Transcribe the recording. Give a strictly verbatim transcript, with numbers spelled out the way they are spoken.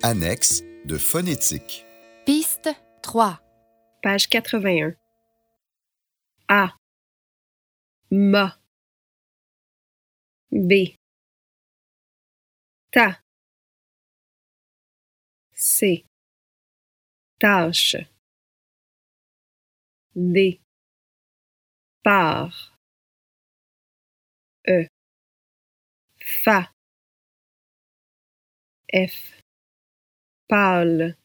Annexe de phonétique. Piste trois. Page quatre-vingt-un. A. Ma. B. Ta. C. Tâche. D. Part. E. Fa. F. Pâle.